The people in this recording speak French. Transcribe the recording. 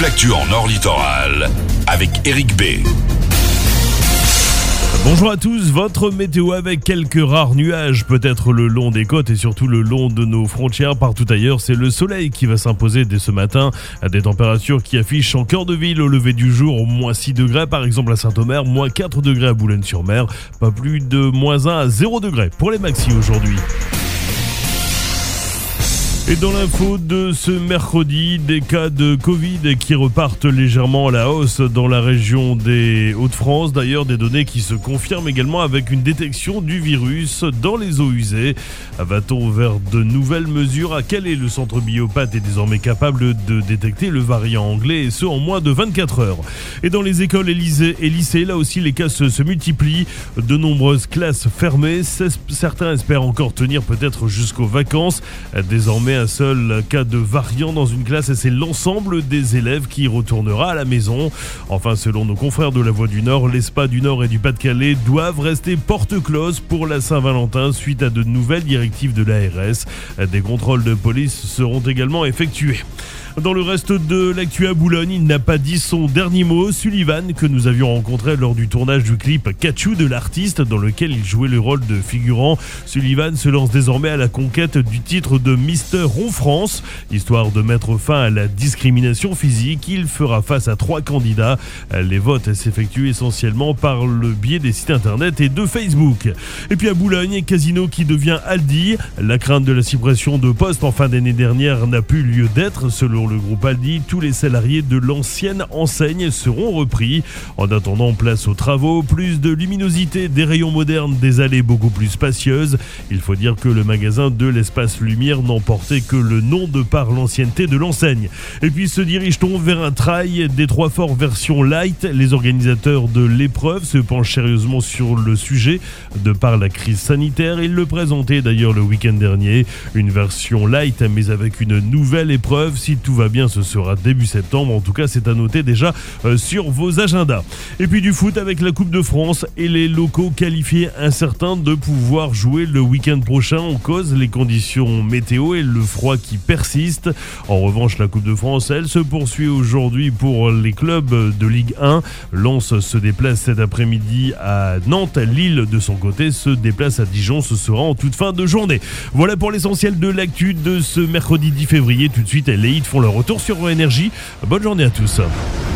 toute l'actu en Nord Littoral avec Eric B. Bonjour à tous, votre météo avec quelques rares nuages, peut-être le long des côtes et surtout le long de nos frontières. Partout ailleurs, c'est le soleil qui va s'imposer dès ce matin. Des températures qui affichent en cœur de ville au lever du jour, moins 6 degrés par exemple à Saint-Omer, moins 4 degrés à Boulogne-sur-Mer, pas plus de moins 1 à 0 degrés pour les maxis aujourd'hui. Et dans l'info de ce mercredi, des cas de Covid qui repartent légèrement à la hausse dans la région des Hauts-de-France. D'ailleurs, des données qui se confirment également avec une détection du virus dans les eaux usées. Va-t-on vers de nouvelles mesures? À quel est le centre Biopath est désormais capable de détecter le variant anglais et ce en moins de 24 heures. Et dans les écoles et lycées, là aussi les cas se multiplient. De nombreuses classes fermées. Certains espèrent encore tenir peut-être jusqu'aux vacances. Désormais, un seul cas de variant dans une classe et c'est l'ensemble des élèves qui retournera à la maison. Enfin, selon nos confrères de La Voix du Nord, les spas du Nord et du Pas-de-Calais doivent rester porte close pour la Saint-Valentin suite à de nouvelles directives de l'ARS. Des contrôles de police seront également effectués. Dans le reste de l'actu à Boulogne, il n'a pas dit son dernier mot. Sullivan, que nous avions rencontré lors du tournage du clip Catchou de l'artiste dans lequel il jouait le rôle de figurant. Sullivan se lance désormais à la conquête du titre de Mister Rond France. Histoire de mettre fin à la discrimination physique, il fera face à 3 candidats. Les votes s'effectuent essentiellement par le biais des sites internet et de Facebook. Et puis à Boulogne, Casino qui devient Aldi. La crainte de la suppression de postes en fin d'année dernière n'a plus lieu d'être. Selon le groupe Aldi, tous les salariés de l'ancienne enseigne seront repris. En attendant, place aux travaux, plus de luminosité, des rayons modernes, des allées beaucoup plus spacieuses. Il faut dire que le magasin de l'Espace Lumière n'emportait que le nom de par l'ancienneté de l'enseigne. Et puis se dirige-t-on vers un trail des Trois Forts version light? Les organisateurs de l'épreuve se penchent sérieusement sur le sujet de par la crise sanitaire. Ils le présentaient d'ailleurs le week-end dernier. Une version light mais avec une nouvelle épreuve. Si tout va bien, ce sera début septembre. En tout cas, c'est à noter déjà sur vos agendas. Et puis du foot avec la Coupe de France et les locaux qualifiés incertains de pouvoir jouer le week-end prochain. En cause, les conditions météo et le froid qui persiste. En revanche, la Coupe de France, elle se poursuit aujourd'hui pour les clubs de Ligue 1. Lens se déplace cet après-midi à Nantes. Lille, de son côté, se déplace à Dijon. Ce sera en toute fin de journée. Voilà pour l'essentiel de l'actu de ce mercredi 10 février. Tout de suite, les hits font leur retour sur Énergie. Bonne journée à tous.